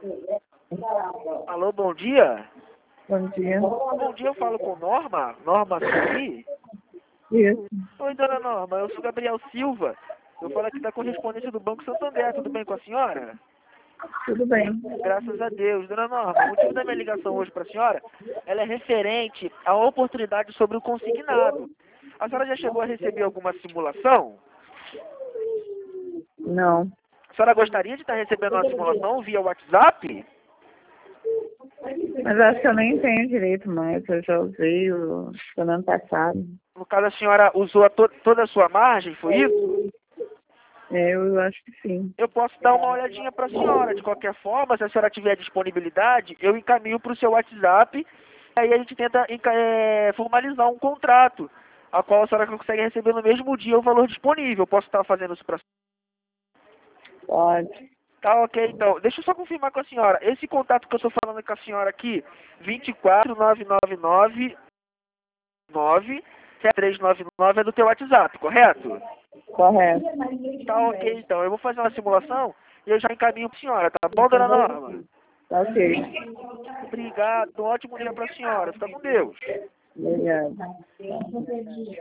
Alô, bom dia. Bom dia. Bom dia, eu falo com Norma. Norma Sueli. Isso. Oi, dona Norma, eu sou Gabriel Silva. Eu falo aqui da correspondência do Banco Santander. Tudo bem com a senhora? Tudo bem. Graças a Deus. Dona Norma, o motivo da minha ligação hoje para a senhora, ela é referente à oportunidade sobre o consignado. A senhora já chegou a receber alguma simulação? Não. A senhora gostaria de estar recebendo uma simulação via WhatsApp? Mas acho que eu nem tenho direito mais. Eu já usei o ano passado. No caso, a senhora usou toda a sua margem, foi isso? Eu acho que sim. Eu posso dar uma olhadinha para a senhora. De qualquer forma, se a senhora tiver disponibilidade, eu encaminho para o seu WhatsApp. Aí a gente tenta formalizar um contrato, a qual a senhora consegue receber no mesmo dia o valor disponível. Eu posso estar fazendo isso para a senhora? Pode. Tá ok, então. Deixa eu só confirmar com a senhora. Esse contato que eu estou falando com a senhora aqui, 24999 é do teu WhatsApp, correto? Correto. Tá ok, então. Eu vou fazer uma simulação e eu já encaminho para a senhora, tá bom, dona Norma? Tá ok. Obrigado. Um ótimo dia para a senhora. Fica com Deus. Obrigada.